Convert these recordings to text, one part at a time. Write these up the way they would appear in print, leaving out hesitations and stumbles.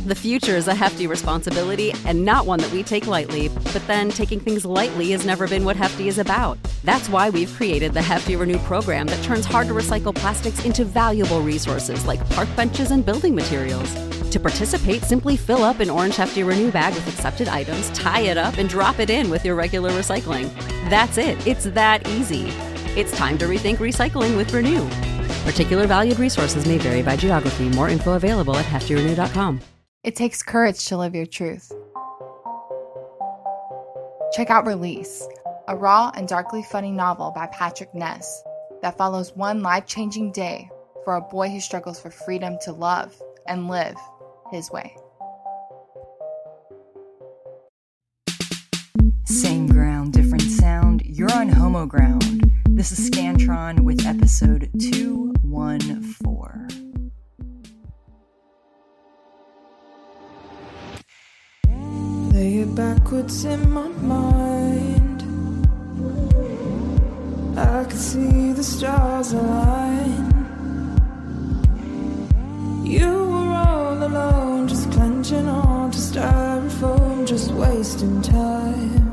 The future is a hefty responsibility and not one that we take lightly, but then taking things lightly has never been what Hefty is about. That's why we've created the Hefty Renew program that turns hard-to-recycle plastics into valuable resources like park benches and building materials. To participate, simply fill up an orange Hefty Renew bag with accepted items, tie it up, and drop it in with your regular recycling. That's it. It's that easy. It's time to rethink recycling with Renew. Particular valued resources may vary by geography. More info available at heftyrenew.com. It takes courage to live your truth. Check out Release, a raw and darkly funny novel by Patrick Ness that follows one life-changing day for a boy who struggles for freedom to love and live his way. Same ground, different sound. You're on Homo Ground. This is Scantron with episode 214. Lay it backwards in my mind. I could see the stars align. You were all alone, just clenching on to styrofoam, just wasting time.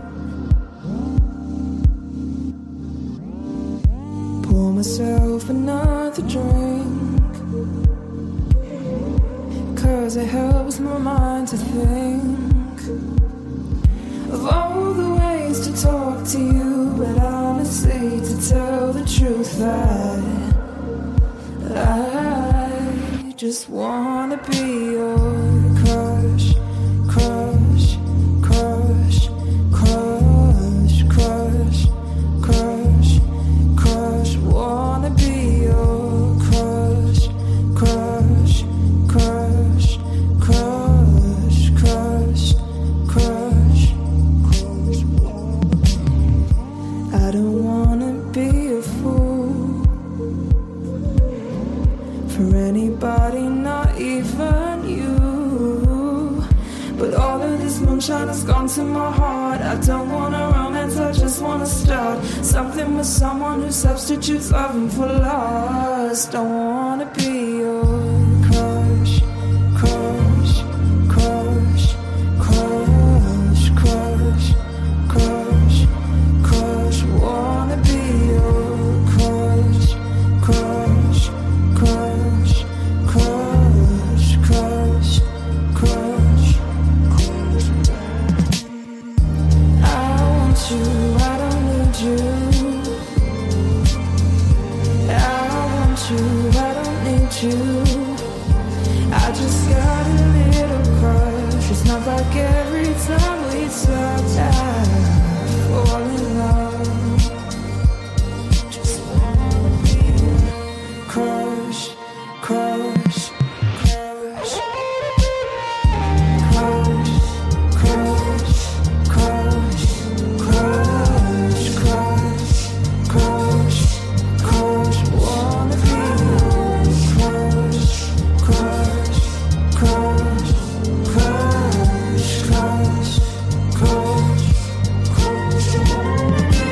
Pour myself another drink, 'cause it helps my mind to think of all the ways to talk to you, but honestly, to tell the truth, I just wanna be your crush, crush, crush, crush, crush, crush, crush. Wanna be your crush, crush, crush, crush, crush, crush. I don't wanna be a fool for anybody, not even you. But all of this moonshine has gone to my heart. I don't wanna romance, I just wanna start something with someone who substitutes loving for lust. I wanna be your crush, crush, crush, crush, crush, crush, crush. Wanna be your crush, crush, crush, crush, crush, crush. I want you, I don't need you. I want you, I don't need you. I just got a little crush. It's not like every time we touch, I fall in love. Just wanna be crush, crush, crush, crush, crush, crush, crush, crush, crush, crush. Wanna be your crush, crush, crush, crush, crush, crush, crush. Wanna be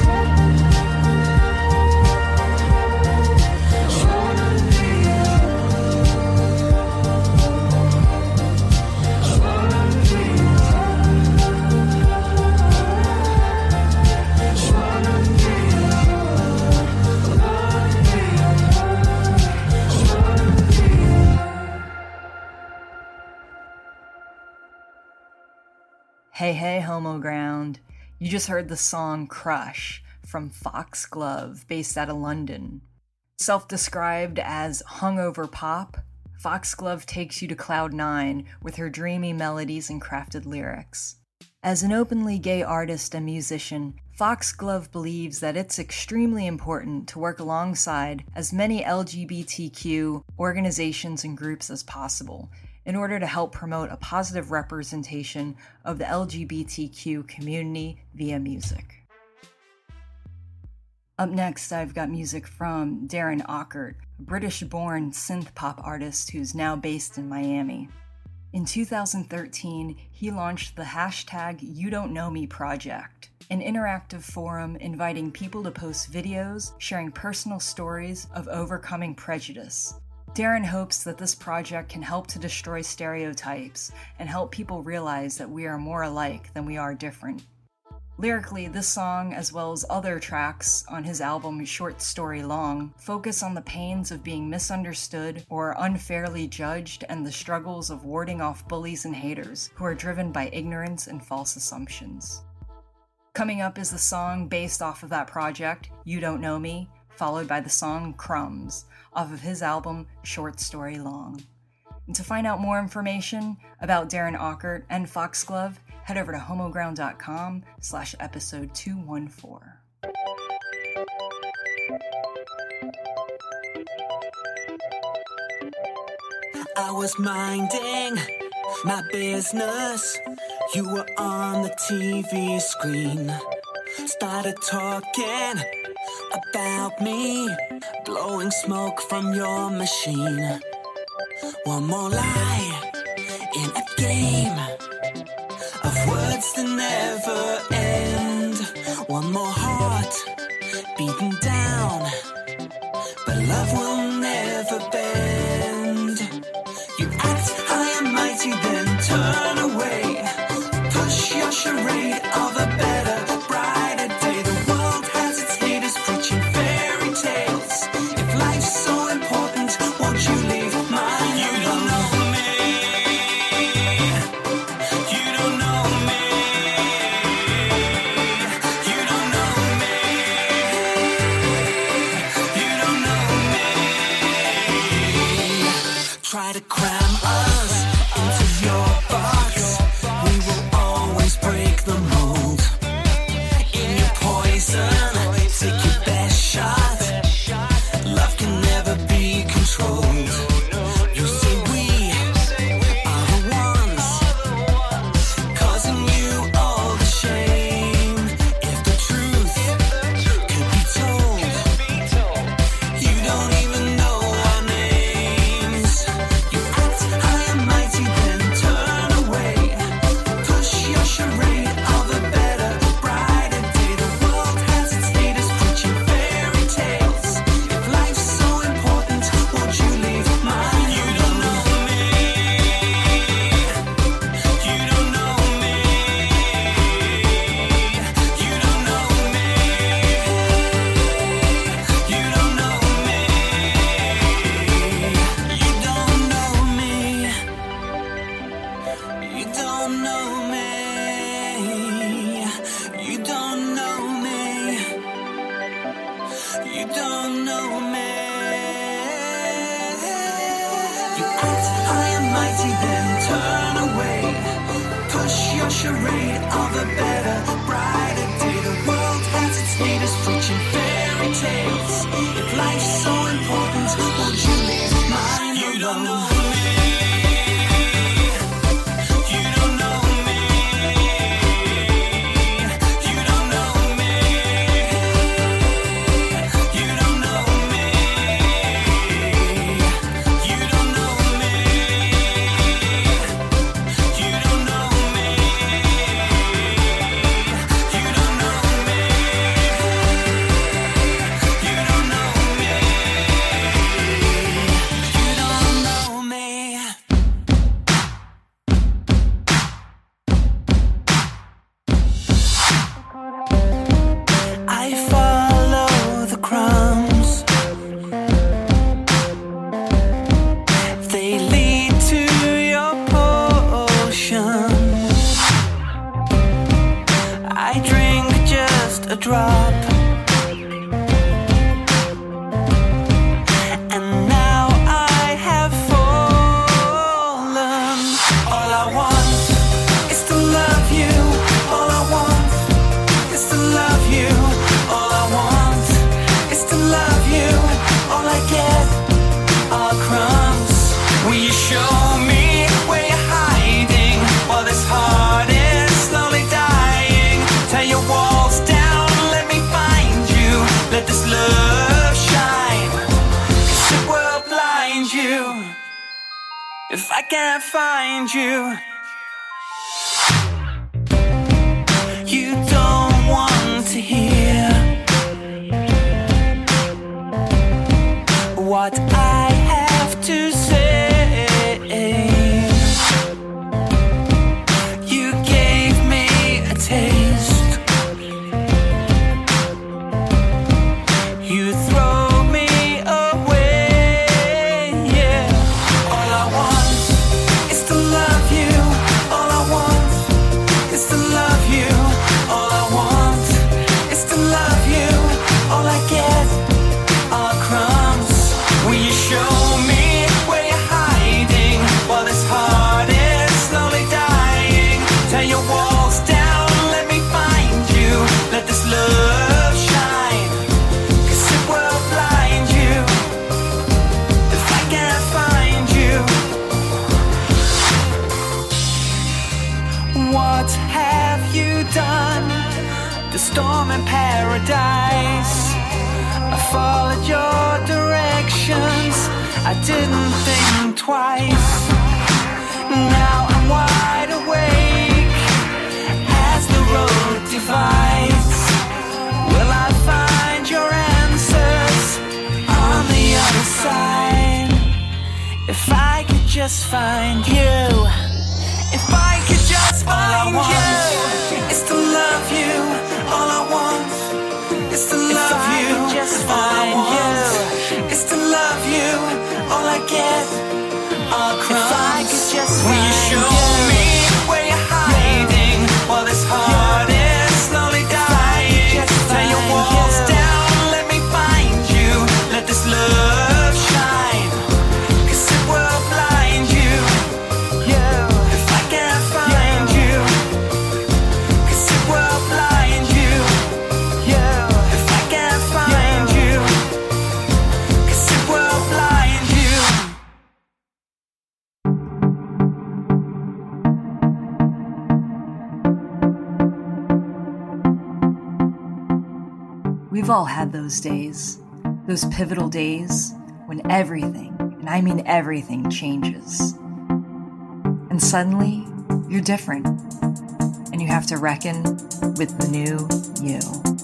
Hey, hey, Homo Ground. You just heard the song Crush from Foxglove, based out of London. Self-described as hungover pop, Foxglove takes you to cloud nine with her dreamy melodies and crafted lyrics. As an openly gay artist and musician, Foxglove believes that it's extremely important to work alongside as many LGBTQ organizations and groups as possible in order to help promote a positive representation of the LGBTQ community via music. Up next, I've got music from Darren Ockert, a British-born synth-pop artist who's now based in Miami. In 2013, he launched the hashtag YouDon'tKnowMe project, an interactive forum inviting people to post videos sharing personal stories of overcoming prejudice. Darren hopes that this project can help to destroy stereotypes and help people realize that we are more alike than we are different. Lyrically, this song, as well as other tracks on his album Short Story Long, focus on the pains of being misunderstood or unfairly judged and the struggles of warding off bullies and haters who are driven by ignorance and false assumptions. Coming up is the song based off of that project, You Don't Know Me, followed by the song Crumbs, off of his album Short Story Long. And to find out more information about Darren Aukert and Foxglove, head over to homoground.com/episode 214. I was minding my business. You were on the TV screen. Started talking about me, blowing smoke from your machine. One more lie in a game of words that never end. One more heart beaten down, but love will never bend. You act high and mighty, then turn away. Push your charade of a better, brighter day. The world has its leaders preaching fairy tales. If life's so important, won't you leave mine? You don't know me. You don't know me. You don't know me. You don't know me. Try to cram us into your box. We will always break the mold. In your poison, take your best shot. Love can never be controlled. You see, we are the ones causing you all the shame. If the truth could be told, you don't even know our names. You act high and mighty, then turn away. Push your charade of a better, brighter day. The world has its leaders preaching fairy tales. If life's so important, won't you leave mine? You don't know me. You don't know me. You don't know me. You don't know me. You don't know me. You don't know me. You don't know me. You don't know me. You act high and mighty, then turn away. Push your charade of a better, brighter day. The world has its leaders preaching fairy tales. If life's so important, won't you leave mine? You don't know me. You don't know me. You don't know me. You don't know me. You don't know me. You don't know me. You don't know me. You don't know me. You don't know me. I follow the crumbs. They lead to your potion. I drink just a drop. And now I have fallen. All I want is to love you. All I want is to love you. All I want is to love you. All I get are crumbs. Will you show me where you're hiding while this heart is slowly dying? Tear your walls down, let me find you. Let this love shine. 'Cause it will blind you if I can't find you. You don't want to hear what I have what have you done? The storm in paradise. I followed your directions, I didn't think twice. Now I'm wide awake as the road divides. Will I find your answers on the other side? If I could just find you, if I could just find you, is to love you. All I want is to love you. Just find you, is to love you. All I get are crumbs. If I could just will you show me where you're hiding while this heart is slowly dying? Tear your walls down, let me find you. Let this love shine, 'cause it will blind you. If I can't find you, 'cause it will blind you. If I can't find you, 'cause it will blind you. We've all had those days, those pivotal days when everything, and I mean everything, changes. And suddenly, you're different, and you have to reckon with the new you.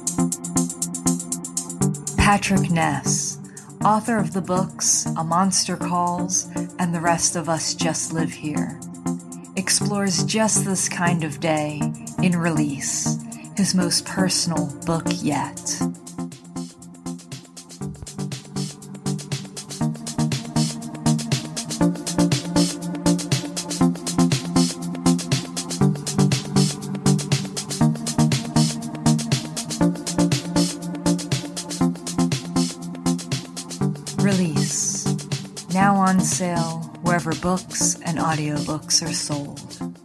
Patrick Ness, author of the books A Monster Calls and The Rest of Us Just Live Here, explores just this kind of day in Release, his most personal book yet. Release, now on sale wherever books and audiobooks are sold.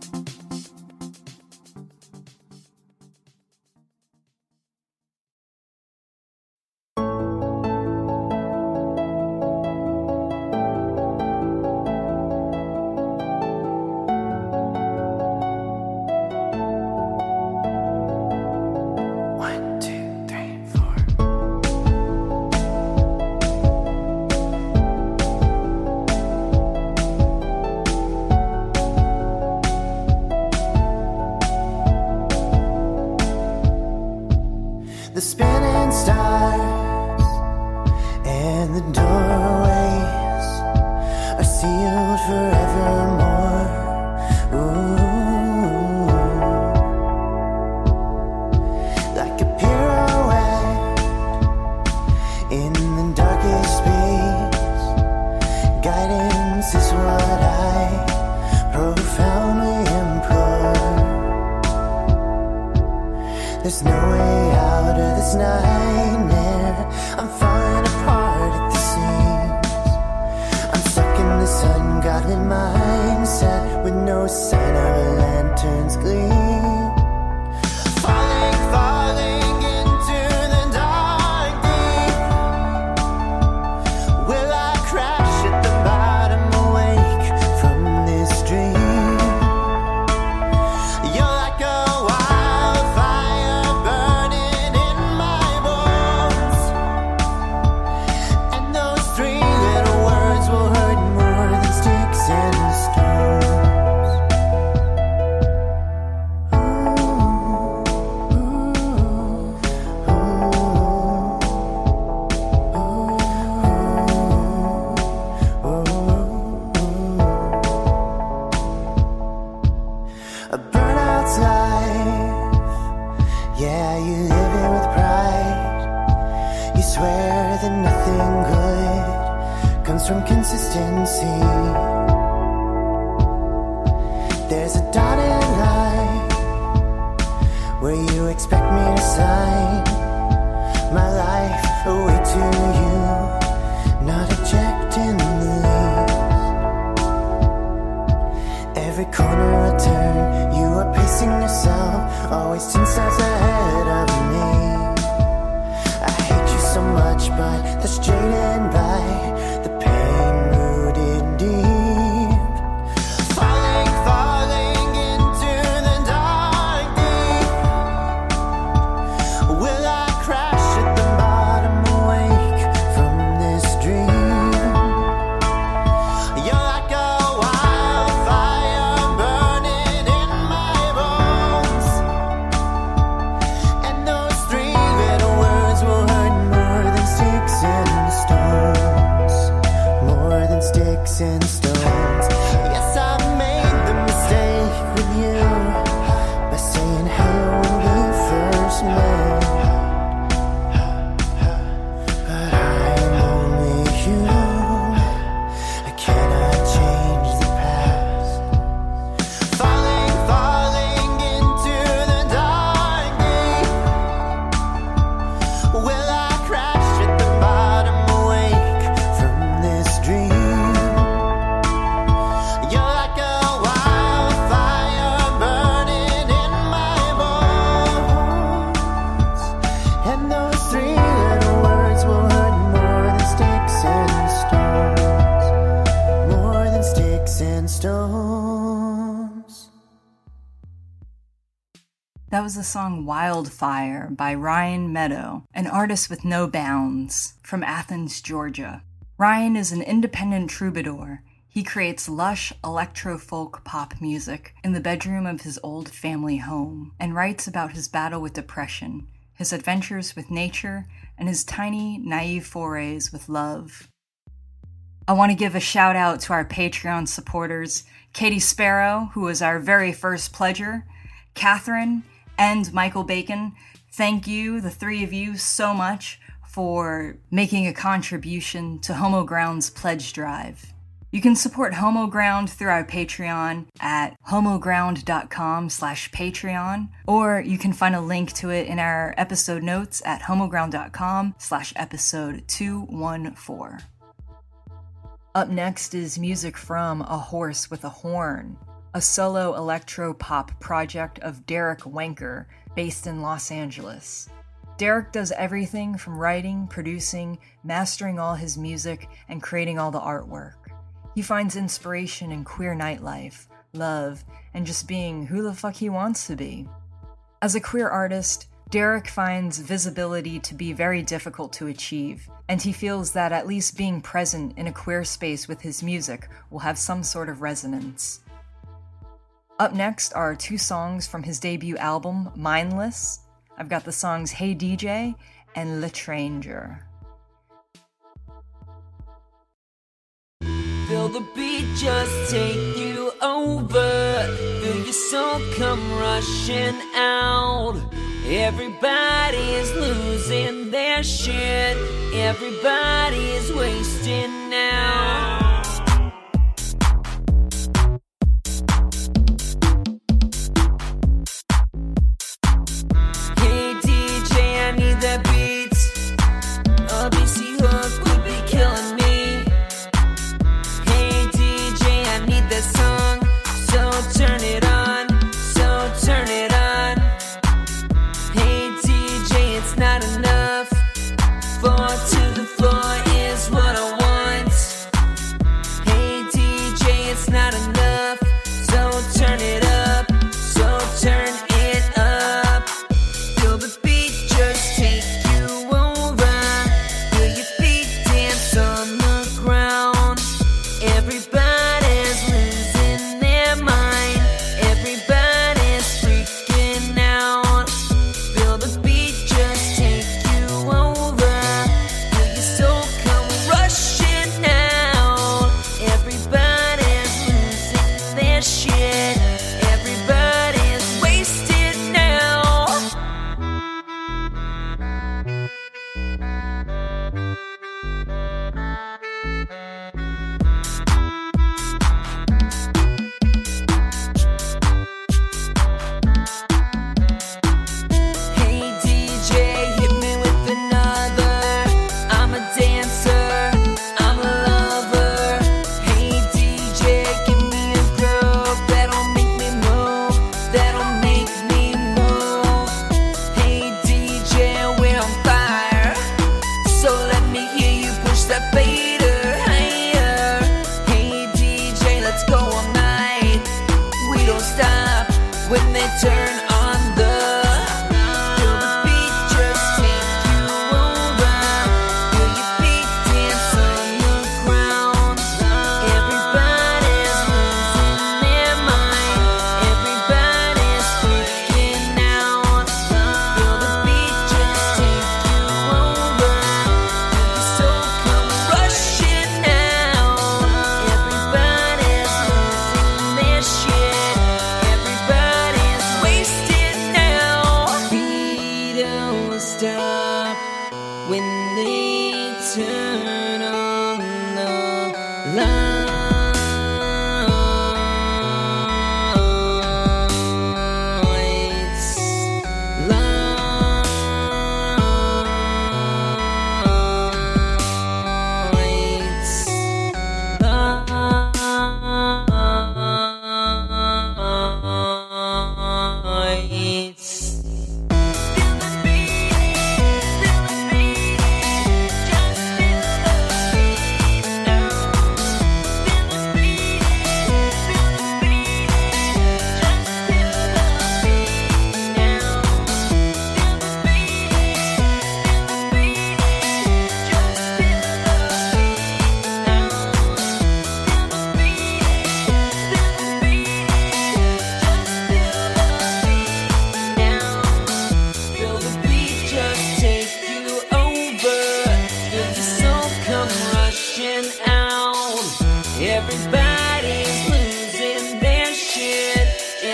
The spinning stars and the doorways are sealed forevermore. Ooh. Like a pirouette in the darkest space, guidance is what I profoundly implore. There's no way out of this nightmare. I'm falling apart at the seams. I'm stuck in this ungodly mindset with no sign of a lantern's gleam. Falling into the dark deep. Will I crash at the bottom, awake from this dream? You're like a wildfire burning in my bones, and those three little words will hurt more than sticks and stones. A burnout's life, yeah, you live it with pride. You swear that nothing good comes from consistency. There's a dotted line where you expect me to sign my life away to you, not ejecting the lease. Every corner I turn, you are pacing yourself, always 10 steps ahead of me. I hate you so much, but that's jaded by the pain rooted deep. Falling into the dark. That was the song Wildfire by Ryan Meadow, an artist with no bounds, from Athens, Georgia. Ryan is an independent troubadour. He creates lush electro-folk pop music in the bedroom of his old family home and writes about his battle with depression, his adventures with nature, and his tiny, naive forays with love. I want to give a shout out to our Patreon supporters, Katie Sparrow, who was our very first pledger, Catherine, and Michael Bacon. Thank you, the three of you, so much for making a contribution to Homo Ground's pledge drive. You can support Homo Ground through our Patreon at homoground.com/Patreon, or you can find a link to it in our episode notes at homoground.com/episode 214. Up next is music from A Horse with a Horn, a solo electro-pop project of Derek Wenker, based in Los Angeles. Derek does everything from writing, producing, mastering all his music, and creating all the artwork. He finds inspiration in queer nightlife, love, and just being who the fuck he wants to be. As a queer artist, Derek finds visibility to be very difficult to achieve, and he feels that at least being present in a queer space with his music will have some sort of resonance. Up next are two songs from his debut album, Mindless. I've got the songs Hey DJ and L'Etranger. Feel the beat just take you over. Feel your soul come rushing out. Everybody's losing their shit. Everybody's wasting now. Hey DJ, I need that beat. A BC hook would be killing me. That song, so turn it on, so turn it on. Hey DJ, it's not enough. 4 to the floor is what I want. Hey DJ, it's not enough. So turn it up, so turn it up. Feel the beat just take you over. Feel your feet dance on the ground. Everybody when they turn on the feel the beat just take you over. Feel your feet dance on the ground. Everybody's losing their mind. Everybody's freaking out. Feel the beat just take you over. Feel your soul come rushing out. Everybody's losing their shit. Everybody's wasting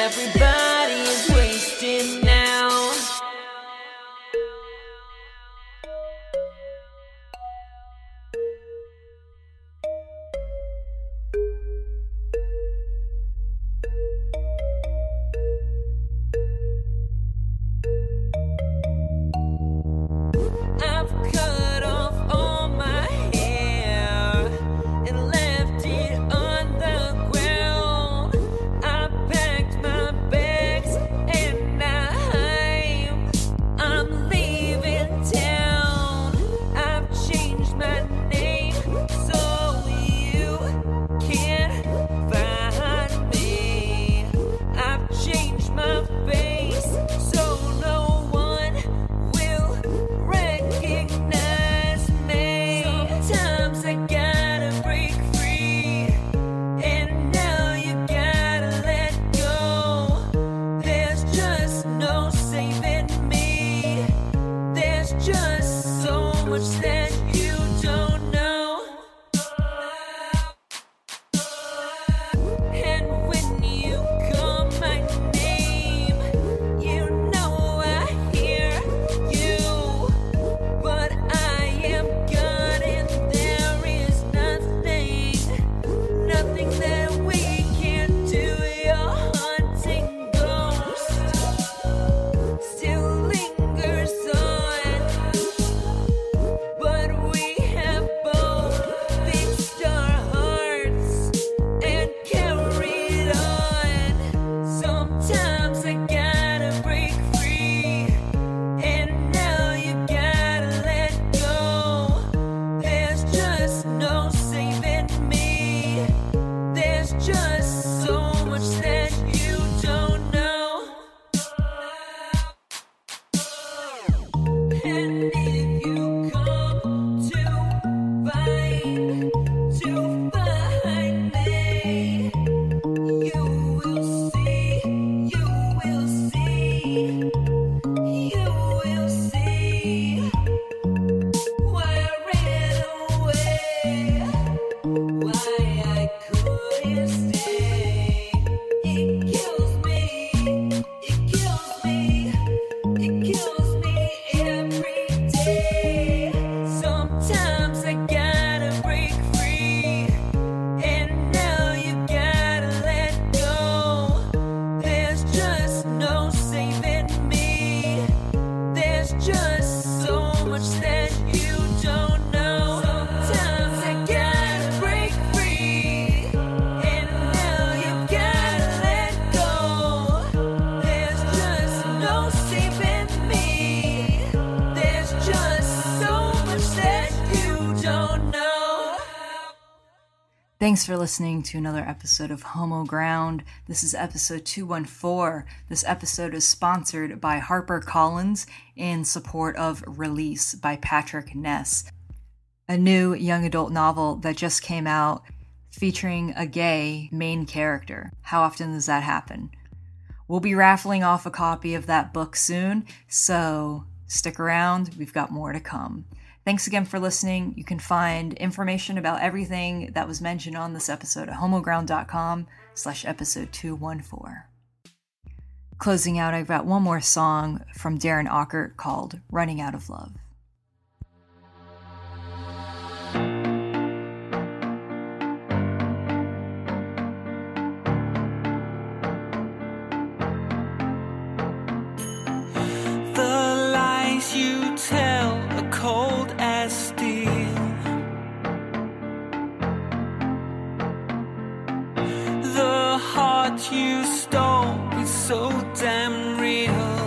everybody is wasted now. I've cut off all my hair and left it on the ground. I packed my bags and I'm leaving town. I've changed my name so you can't find me. I've changed my face so no one will recognize me. Sometimes I gotta break free, and now you gotta let go. There's just no saving me. There's just so much that you don't know. And when you call my name, you know I hear you. But I am gone and there is nothing that we can do. Your haunting ghost still lingers on, but we have both fixed our hearts and carried on. Sometimes I gotta break free, and now you gotta let go. There's just no saving me. There's just so much that you don't know. And if you come to find me, you will see, why I ran away, why I couldn't stay. It kills me every day. Sometimes I gotta break free, and now you gotta let go. There's just no saving me. There's just so much that you don't know. Sometimes I gotta break free, and now you gotta let go. There's just no saving me. There's just so much that you don't know. Thanks for listening to another episode of Homo Ground. This is episode 214. This episode is sponsored by HarperCollins in support of Release by Patrick Ness, a new young adult novel that just came out featuring a gay main character. How often does that happen? We'll be raffling off a copy of that book soon, so stick around. We've got more to come. Thanks again for listening. You can find information about everything that was mentioned on this episode at homoground.com/episode 214. Closing out, I've got one more song from Darren Ockert called Running Out of Love. The lies you tell are cold as steel. The heart you stole is so damn real.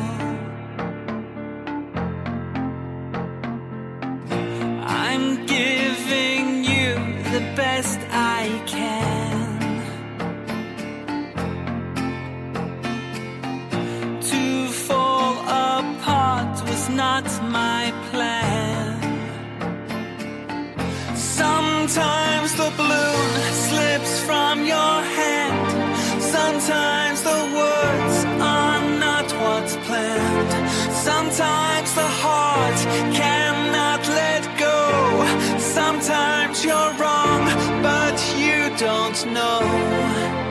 I'm giving you the best I can. To fall apart was not my plan. Sometimes the balloon slips from your hand. Sometimes the words are not what's planned. Sometimes the heart cannot let go. Sometimes you're wrong, but you don't know.